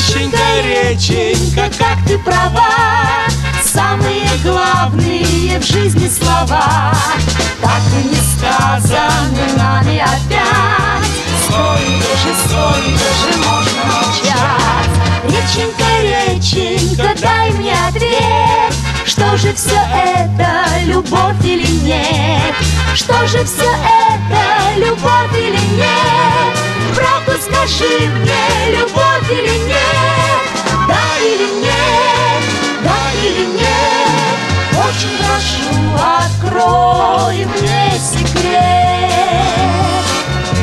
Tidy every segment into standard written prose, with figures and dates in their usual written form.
Реченька, реченька, как ты права, самые главные в жизни слова так и не сказаны нами опять. Сколько же можно молчать? Реченька, реченька, дай мне ответ. Что же все это, любовь или нет? Что же все это, любовь или нет? Правду скажи мне, любовь или нет? Да или нет? Да или нет? Очень прошу, открой мне секрет.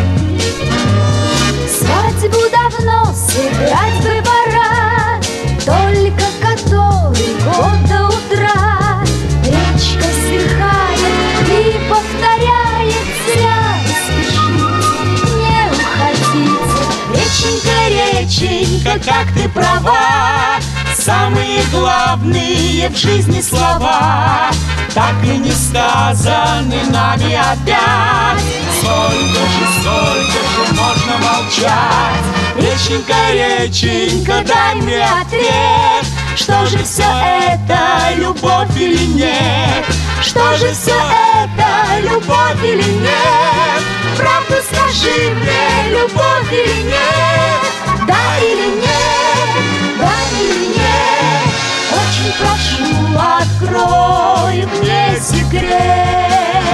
Свадьбу давно сыграть бы пора, только который год до утра. Речка вздыхает и повторяет, зря спешить, не уходите. Реченька, реченька, как ты права, самые главные в жизни слова так и не сказаны нами опять. Сколько же можно молчать? Реченька, реченька, дай мне ответ. Что же все это, любовь или нет? Что же все это, любовь или нет? Правду скажи мне, любовь или нет? Да или нет? Да или нет? Очень прошу, открой мне секрет.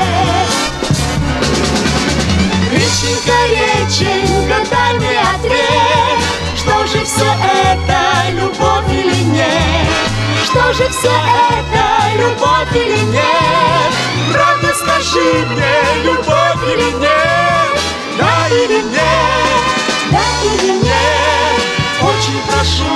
Реченька, реченька, дай мне ответ. Что же все это, любовь или нет? Что же все это, любовь или нет? Правду скажи мне, любовь или нет? Да или нет? Да или нет? Очень прошу,